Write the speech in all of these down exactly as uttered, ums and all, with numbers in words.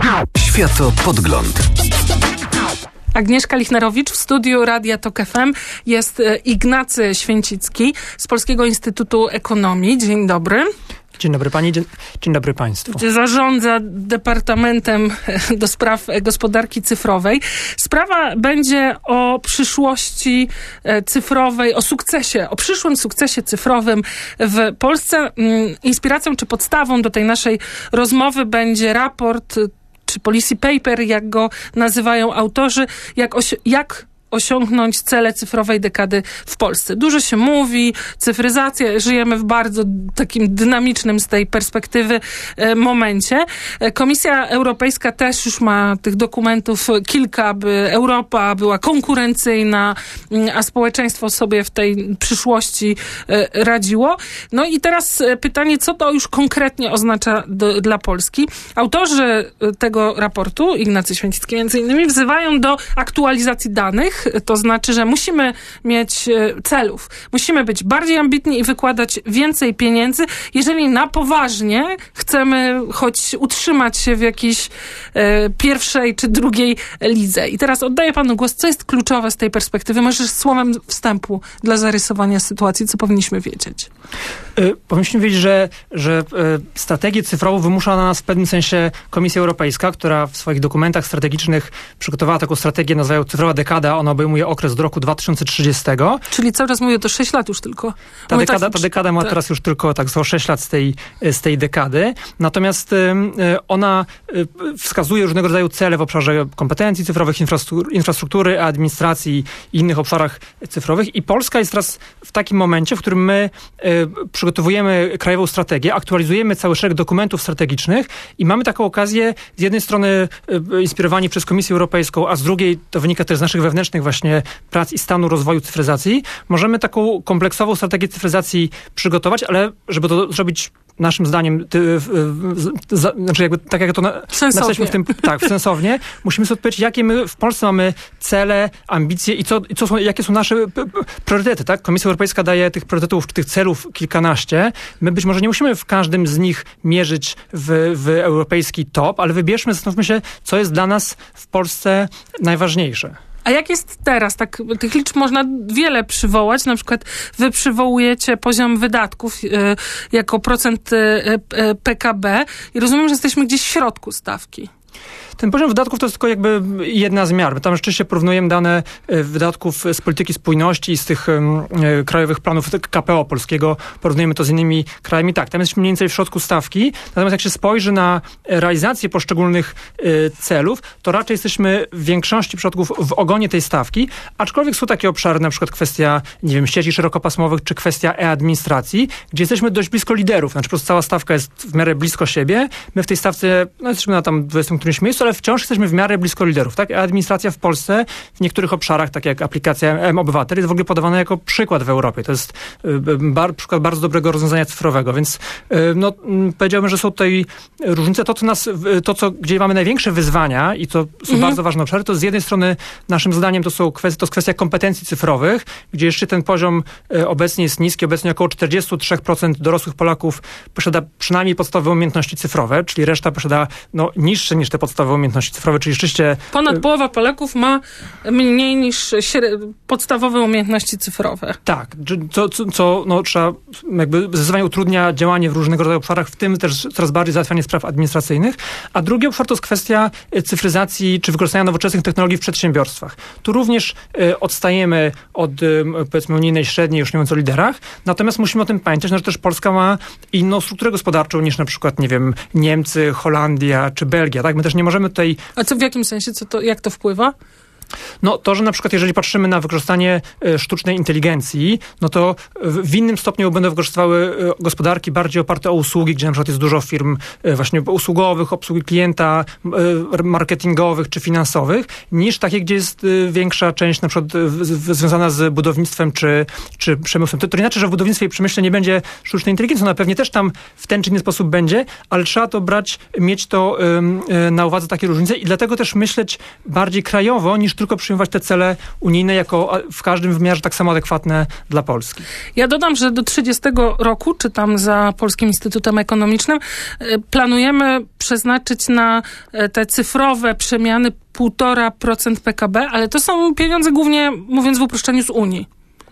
Światopodgląd. Agnieszka Lichnerowicz, w studiu Radia Tok F M jest Ignacy Święcicki z Polskiego Instytutu Ekonomii. Dzień dobry. Dzień dobry pani, dzień, dzień dobry państwu. Gdzie zarządza Departamentem do Spraw Gospodarki Cyfrowej. Sprawa będzie o przyszłości cyfrowej, o sukcesie, o przyszłym sukcesie cyfrowym w Polsce. Inspiracją czy podstawą do tej naszej rozmowy będzie raport czy policy paper, jak go nazywają autorzy, jak, osi- jak osiągnąć cele cyfrowej dekady w Polsce. Dużo się mówi, cyfryzacja, żyjemy w bardzo takim dynamicznym z tej perspektywy e, momencie. E, Komisja Europejska też już ma tych dokumentów kilka, aby Europa była konkurencyjna, m, a społeczeństwo sobie w tej przyszłości e, radziło. No i teraz e, pytanie, co to już konkretnie oznacza do, dla Polski? Autorzy e, tego raportu, Ignacy Święcicki między innymi, wzywają do aktualizacji danych. To znaczy, że musimy mieć celów. Musimy być bardziej ambitni i wykładać więcej pieniędzy, jeżeli na poważnie chcemy choć utrzymać się w jakiejś e, pierwszej czy drugiej lidze. I teraz oddaję panu głos. Co jest kluczowe z tej perspektywy? Może słowem wstępu dla zarysowania sytuacji, co powinniśmy wiedzieć? Y, powinniśmy wiedzieć, że, że y, strategię cyfrową wymusza na nas w pewnym sensie Komisja Europejska, która w swoich dokumentach strategicznych przygotowała taką strategię, nazywają cyfrowa dekada. Ona obejmuje okres do roku dwa tysiące trzydziestego. Czyli cały czas mówię, to sześć lat już tylko. Ta dekada, ta dekada ma teraz już tylko tak zło sześć lat z tej, z tej dekady. Natomiast y, ona y, wskazuje różnego rodzaju cele w obszarze kompetencji cyfrowych, infrastruktury, infrastruktury administracji i innych obszarach cyfrowych. I Polska jest teraz w takim momencie, w którym my y, przygotowujemy krajową strategię, aktualizujemy cały szereg dokumentów strategicznych i mamy taką okazję z jednej strony y, inspirowani przez Komisję Europejską, a z drugiej to wynika też z naszych wewnętrznych właśnie prac i stanu rozwoju cyfryzacji. Możemy taką kompleksową strategię cyfryzacji przygotować, ale żeby to zrobić naszym zdaniem, ty, y, y, za, znaczy jakby tak jak to na, napisaliśmy w tym, tak, sensownie, musimy sobie odpowiedzieć, jakie my w Polsce mamy cele, ambicje i, co, i co są, jakie są nasze p, p, priorytety, tak? Komisja Europejska daje tych priorytetów, tych celów kilkanaście. My być może nie musimy w każdym z nich mierzyć w, w europejski top, ale wybierzmy, zastanówmy się, co jest dla nas w Polsce najważniejsze. A jak jest teraz? Tak, tych liczb można wiele przywołać. Na przykład wy przywołujecie poziom wydatków y, jako procent y, y, P K B i rozumiem, że jesteśmy gdzieś w środku stawki. Ten poziom wydatków to jest tylko jakby jedna z miar. My tam rzeczywiście porównujemy dane wydatków z polityki spójności i z tych um, krajowych planów K P O polskiego. Porównujemy to z innymi krajami. Tak, tam jesteśmy mniej więcej w środku stawki. Natomiast jak się spojrzy na realizację poszczególnych y, celów, to raczej jesteśmy w większości przypadków w ogonie tej stawki. Aczkolwiek są takie obszary, na przykład kwestia, nie wiem, sieci szerokopasmowych, czy kwestia e-administracji, gdzie jesteśmy dość blisko liderów. Znaczy po prostu cała stawka jest w miarę blisko siebie. My w tej stawce, no jesteśmy na tam dwudziestym którymś miejscu, ale wciąż jesteśmy w miarę blisko liderów, tak? Administracja w Polsce w niektórych obszarach, tak jak aplikacja M-Obywatel, jest w ogóle podawana jako przykład w Europie. To jest bar, przykład bardzo dobrego rozwiązania cyfrowego, więc no, powiedziałbym, że są tutaj różnice. To, co nas, to, co, gdzie mamy największe wyzwania i to są mhm. bardzo ważne obszary, to z jednej strony naszym zdaniem to są kwestie, to jest kwestia kompetencji cyfrowych, gdzie jeszcze ten poziom obecnie jest niski. Obecnie około czterdzieści trzy procent dorosłych Polaków posiada przynajmniej podstawowe umiejętności cyfrowe, czyli reszta posiada no, niższe niż te podstawowe umiejętności cyfrowe, czyli rzeczywiście... Ponad połowa Polaków ma mniej niż śred... podstawowe umiejętności cyfrowe. Tak, co, co, co no, trzeba jakby zdecydowanie utrudnia działanie w różnego rodzaju obszarach, w tym też coraz bardziej załatwianie spraw administracyjnych. A drugi obszar to jest kwestia cyfryzacji czy wykorzystania nowoczesnych technologii w przedsiębiorstwach. Tu również y, odstajemy od y, powiedzmy unijnej średniej, już nie mówiąc o liderach, natomiast musimy o tym pamiętać, że też Polska ma inną strukturę gospodarczą niż na przykład, nie wiem, Niemcy, Holandia czy Belgia, tak? My też nie możemy tutaj... A co w jakim sensie? Co to, jak to wpływa? No to, że na przykład jeżeli patrzymy na wykorzystanie y, sztucznej inteligencji, no to w, w innym stopniu będą wykorzystywały y, gospodarki bardziej oparte o usługi, gdzie na przykład jest dużo firm y, właśnie usługowych, obsługi klienta, y, marketingowych czy finansowych, niż takie, gdzie jest y, większa część na przykład y, z, związana z budownictwem czy, czy przemysłem. To, to nie znaczy, że w budownictwie i przemyśle nie będzie sztucznej inteligencji, ona pewnie też tam w ten czy inny sposób będzie, ale trzeba to brać, mieć to y, y, na uwadze takie różnice i dlatego też myśleć bardziej krajowo niż tylko przyjmować te cele unijne jako w każdym wymiarze tak samo adekwatne dla Polski. Ja dodam, że do trzydziestego roku, czytam za Polskim Instytutem Ekonomicznym, planujemy przeznaczyć na te cyfrowe przemiany półtora procent P K B, ale to są pieniądze głównie, mówiąc w uproszczeniu, z Unii.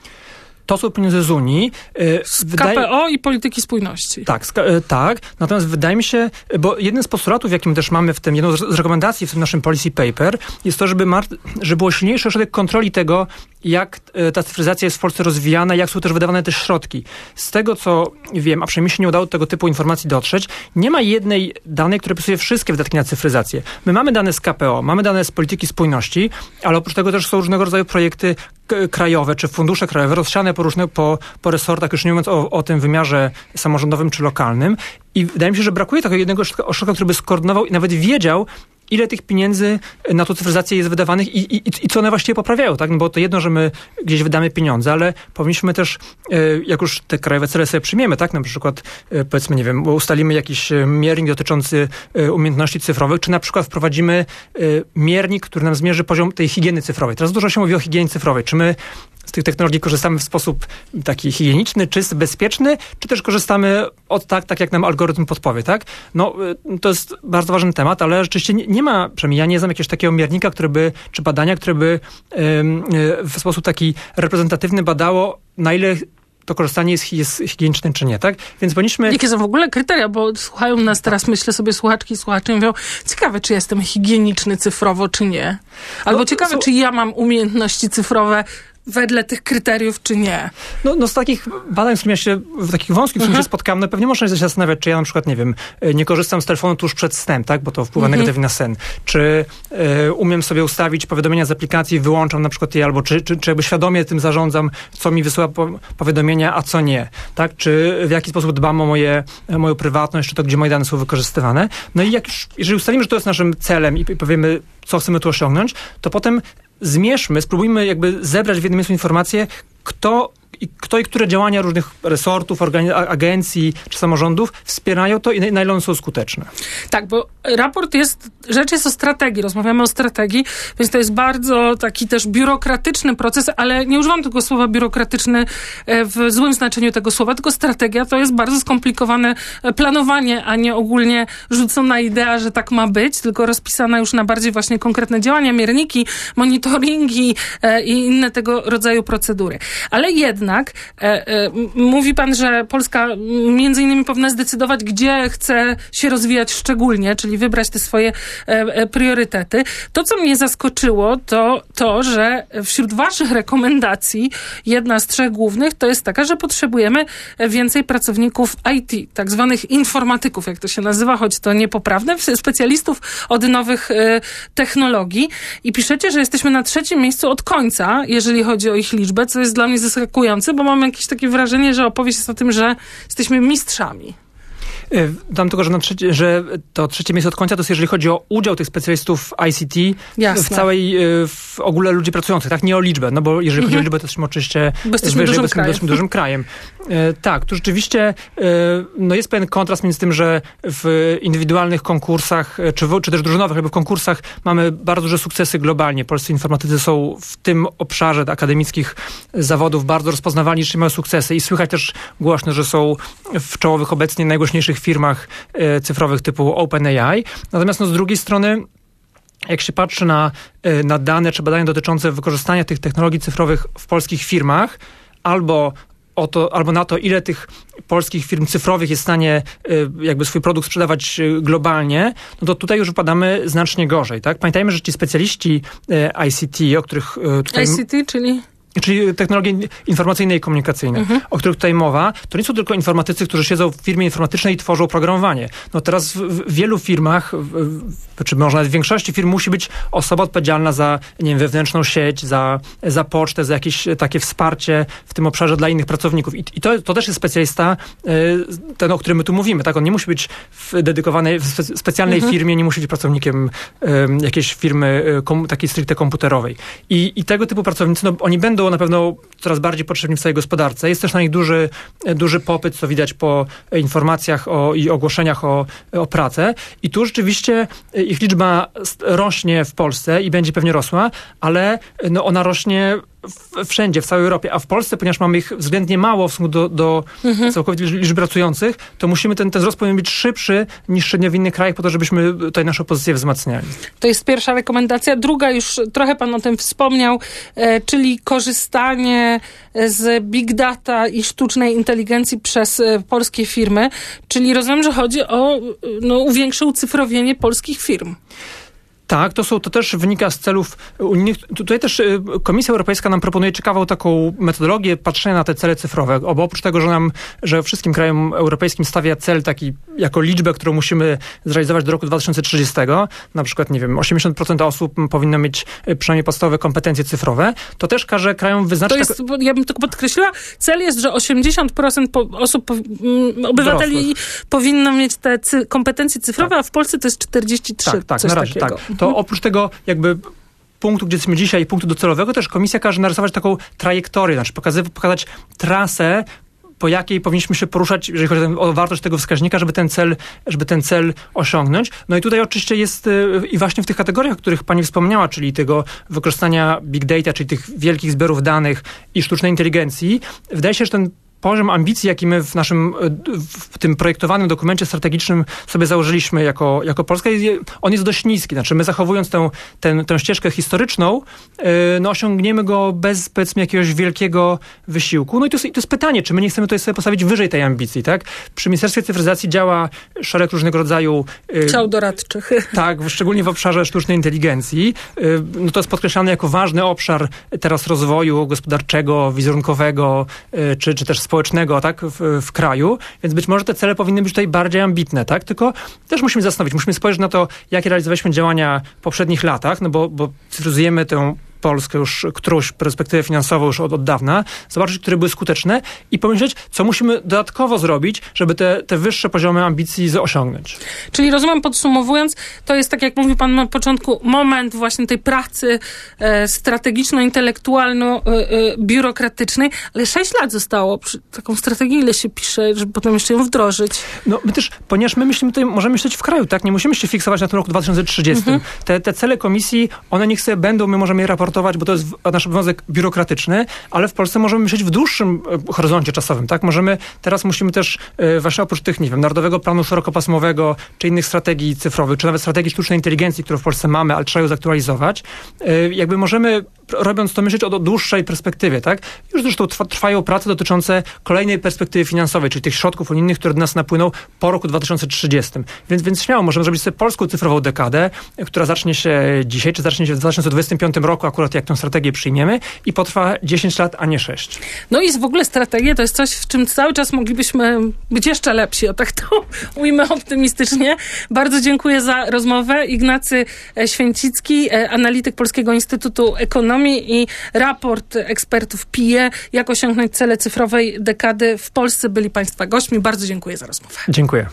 To są pieniądze z Unii. Z wydaje... K P O i polityki spójności. Tak, tak. Natomiast wydaje mi się, bo jeden z postulatów, jakim też mamy w tym, jedną z rekomendacji w tym naszym policy paper, jest to, żeby, mar- żeby było silniejszy ośrodek kontroli tego, jak ta cyfryzacja jest w Polsce rozwijana, jak są też wydawane te środki. Z tego, co wiem, a przynajmniej się nie udało do tego typu informacji dotrzeć, nie ma jednej danej, która opisuje wszystkie wydatki na cyfryzację. My mamy dane z K P O, mamy dane z polityki spójności, ale oprócz tego też są różnego rodzaju projekty k- krajowe, czy fundusze krajowe, rozsiane po różnych, po, po resortach, już nie mówiąc o, o tym wymiarze samorządowym czy lokalnym. I wydaje mi się, że brakuje takiego jednego ośrodka, który by skoordynował i nawet wiedział, ile tych pieniędzy na tą cyfryzację jest wydawanych i, i, i co one właściwie poprawiają, tak? No bo to jedno, że my gdzieś wydamy pieniądze, ale powinniśmy też, jak już te krajowe cele sobie przyjmiemy, tak? Na przykład, powiedzmy, nie wiem, ustalimy jakiś miernik dotyczący umiejętności cyfrowych, czy na przykład wprowadzimy miernik, który nam zmierzy poziom tej higieny cyfrowej. Teraz dużo się mówi o higienie cyfrowej. Czy my z tych technologii korzystamy w sposób taki higieniczny, czysty, bezpieczny, czy też korzystamy od tak, tak jak nam algorytm podpowie, tak? No, to jest bardzo ważny temat, ale rzeczywiście nie, nie ma, przynajmniej ja nie znam jakiegoś takiego miernika, który by, czy badania, które by ym, w sposób taki reprezentatywny badało, na ile to korzystanie jest, jest higieniczne, czy nie, tak? Więc powinniśmy... Jakie są w ogóle kryteria, bo słuchają nas teraz, myślę sobie, słuchaczki i słuchacze, mówią, ciekawe, czy jestem higieniczny cyfrowo, czy nie. Albo no, ciekawe, so... czy ja mam umiejętności cyfrowe wedle tych kryteriów, czy nie? No, no z takich badań, z którymi ja się, w takich wąskich, z którymi się spotkałem, no pewnie można się zastanawiać, czy ja na przykład, nie wiem, nie korzystam z telefonu tuż przed snem, tak, bo to wpływa mhm. negatywnie na sen. Czy y, umiem sobie ustawić powiadomienia z aplikacji, wyłączam na przykład je, albo czy, czy, czy jakby świadomie tym zarządzam, co mi wysyła po, powiadomienia, a co nie, tak? Czy w jaki sposób dbam o moje, moją prywatność, czy to, gdzie moje dane są wykorzystywane. No i jak już, jeżeli ustalimy, że to jest naszym celem i powiemy, co chcemy tu osiągnąć, to potem zmierzmy, spróbujmy jakby zebrać w jednym miejscu informacje, kto i, kto i które działania różnych resortów, organi- agencji czy samorządów wspierają to i na, na ile one są skuteczne. Tak, bo raport jest, rzecz jest o strategii, rozmawiamy o strategii, więc to jest bardzo taki też biurokratyczny proces, ale nie używam tego słowa biurokratyczny w złym znaczeniu tego słowa, tylko strategia to jest bardzo skomplikowane planowanie, a nie ogólnie rzucona idea, że tak ma być, tylko rozpisana już na bardziej właśnie konkretne działania, mierniki, monitoringi i inne tego rodzaju procedury. Ale jednak e, e, mówi pan, że Polska między innymi powinna zdecydować, gdzie chce się rozwijać szczególnie, czyli wybrać te swoje e, e, priorytety. To, co mnie zaskoczyło, to to, że wśród waszych rekomendacji jedna z trzech głównych to jest taka, że potrzebujemy więcej pracowników I T, tak zwanych informatyków, jak to się nazywa, choć to niepoprawne, specjalistów od nowych e, technologii. I piszecie, że jesteśmy na trzecim miejscu od końca, jeżeli chodzi o ich liczbę, co jest dla mnie zaskakujące, bo mam jakieś takie wrażenie, że opowieść jest o tym, że jesteśmy mistrzami. Dam tylko, że, na trzecie, że to trzecie miejsce od końca to jest, jeżeli chodzi o udział tych specjalistów I C T Jasne. w całej, w ogóle ludzi pracujących, tak? Nie o liczbę, no bo jeżeli mhm. chodzi o liczbę, to jesteśmy oczywiście bo jesteśmy dużym, krajem. Jesteśmy dużym krajem. E, tak, tu rzeczywiście e, no jest pewien kontrast między tym, że w indywidualnych konkursach, czy, w, czy też drużynowych, jakby w konkursach mamy bardzo duże sukcesy globalnie. Polscy informatycy są w tym obszarze akademickich zawodów bardzo rozpoznawalni, czy mają sukcesy i słychać też głośno, że są w czołowych obecnie najgłośniejszych firmach e, cyfrowych typu OpenAI. Natomiast no, z drugiej strony, jak się patrzy na, e, na dane czy badania dotyczące wykorzystania tych technologii cyfrowych w polskich firmach, albo o to, albo na to, ile tych polskich firm cyfrowych jest w stanie e, jakby swój produkt sprzedawać globalnie, no to tutaj już wypadamy znacznie gorzej, tak? Pamiętajmy, że ci specjaliści e, I C T, o których e, tutaj... I C T, czyli... Czyli technologie informacyjne i komunikacyjne, mhm. o których tutaj mowa, to nie są tylko informatycy, którzy siedzą w firmie informatycznej i tworzą oprogramowanie. No teraz w, w wielu firmach, w, w, czy może nawet w większości firm musi być osoba odpowiedzialna za, nie wiem, wewnętrzną sieć, za, za pocztę, za jakieś takie wsparcie w tym obszarze dla innych pracowników. I, i to, to też jest specjalista, ten, o którym my tu mówimy, tak? On nie musi być w dedykowanej, w spe, specjalnej mhm. firmie, nie musi być pracownikiem um, jakiejś firmy kom, takiej stricte komputerowej. I, i tego typu pracownicy, no oni będą będą na pewno coraz bardziej potrzebni w całej gospodarce. Jest też na nich duży, duży popyt, co widać po informacjach o, i ogłoszeniach o, o pracę. I tu rzeczywiście ich liczba rośnie w Polsce i będzie pewnie rosła, ale no, ona rośnie w, wszędzie, w całej Europie. A w Polsce, ponieważ mamy ich względnie mało w stosunku do, do mhm. całkowitej liczby pracujących, to musimy ten, ten wzrost powinien być szybszy niż średnio w innych krajach, po to, żebyśmy tutaj naszą pozycję wzmacniali. To jest pierwsza rekomendacja. Druga, już trochę pan o tym wspomniał, e, czyli korzystanie z big data i sztucznej inteligencji przez e, polskie firmy. Czyli rozumiem, że chodzi o no, większe ucyfrowienie polskich firm. Tak, to są, to też wynika z celów unijnych. Tutaj też Komisja Europejska nam proponuje ciekawą taką metodologię patrzenia na te cele cyfrowe, bo oprócz tego, że nam, że wszystkim krajom europejskim stawia cel taki jako liczbę, którą musimy zrealizować do roku dwa tysiące trzydziestego, na przykład, nie wiem, osiemdziesiąt procent osób powinno mieć przynajmniej podstawowe kompetencje cyfrowe, to też każe krajom wyznaczyć... To jest, tak... ja bym tylko podkreśliła, cel jest, że osiemdziesiąt procent po, osób, po, m, obywateli dorosłych powinno mieć te cy, kompetencje cyfrowe, tak. A w Polsce to jest czterdzieści trzy. Tak, tak, coś na razie, takiego. tak. To oprócz tego jakby punktu, gdzie jesteśmy dzisiaj, punktu docelowego, też komisja każe narysować taką trajektorię, znaczy pokazać, pokazać trasę, po jakiej powinniśmy się poruszać, jeżeli chodzi o wartość tego wskaźnika, żeby ten cel, żeby ten cel osiągnąć. No i tutaj oczywiście jest i właśnie w tych kategoriach, o których pani wspomniała, czyli tego wykorzystania big data, czyli tych wielkich zbiorów danych i sztucznej inteligencji, wydaje się, że ten poziom ambicji, jaki my w naszym, w tym projektowanym dokumencie strategicznym sobie założyliśmy jako, jako Polska, on jest dość niski. Znaczy my zachowując tę, tę, tę ścieżkę historyczną, no osiągniemy go bez, powiedzmy, jakiegoś wielkiego wysiłku. No i to jest, to jest pytanie, czy my nie chcemy tutaj sobie postawić wyżej tej ambicji, tak? Przy Ministerstwie Cyfryzacji działa szereg różnego rodzaju... Ciał doradczych. Tak, szczególnie w obszarze sztucznej inteligencji. No to jest podkreślane jako ważny obszar teraz rozwoju gospodarczego, wizerunkowego, czy, czy też społecznego, tak, w, w kraju, więc być może te cele powinny być tutaj bardziej ambitne, tak, tylko też musimy zastanowić, musimy spojrzeć na to, jakie realizowaliśmy działania w poprzednich latach, no bo, bo cyfryzujemy tę Polskę już którąś perspektywę finansową już od, od dawna, zobaczyć, które były skuteczne i pomyśleć, co musimy dodatkowo zrobić, żeby te, te wyższe poziomy ambicji osiągnąć. Czyli rozumiem, podsumowując, to jest, tak jak mówił pan na początku, moment właśnie tej pracy e, strategiczno-intelektualno-biurokratycznej, ale sześć lat zostało. Przy taką strategię ile się pisze, żeby potem jeszcze ją wdrożyć? No my też, ponieważ my myślimy tutaj, możemy myśleć w kraju, tak? Nie musimy się fiksować na tym roku dwa tysiące trzydziestym. Mhm. Te, te cele komisji, one niech sobie będą, my możemy je raportować, bo to jest nasz obowiązek biurokratyczny, ale w Polsce możemy myśleć w dłuższym horyzoncie czasowym, tak? Możemy, teraz musimy też e, właśnie oprócz tych, nie wiem, Narodowego Planu Szerokopasmowego, czy innych strategii cyfrowych, czy nawet strategii sztucznej inteligencji, którą w Polsce mamy, ale trzeba ją zaktualizować, e, jakby możemy, robiąc to, myśleć o, o dłuższej perspektywie, tak? Już zresztą trwa, trwają prace dotyczące kolejnej perspektywy finansowej, czyli tych środków unijnych, które do nas napłyną po roku dwa tysiące trzydziestym. Więc, więc śmiało możemy zrobić sobie polską cyfrową dekadę, która zacznie się dzisiaj, czy zacznie się w dwa tysiące dwudziestym piątym roku, akurat jak tę strategię przyjmiemy i potrwa dziesięć lat, a nie sześć. No i w ogóle strategia to jest coś, w czym cały czas moglibyśmy być jeszcze lepsi, o tak to ujmę optymistycznie. Bardzo dziękuję za rozmowę. Ignacy Święcicki, analityk Polskiego Instytutu Ekonomii i raport ekspertów P I E, jak osiągnąć cele cyfrowej dekady w Polsce, byli państwa gośćmi. Bardzo dziękuję za rozmowę. Dziękuję.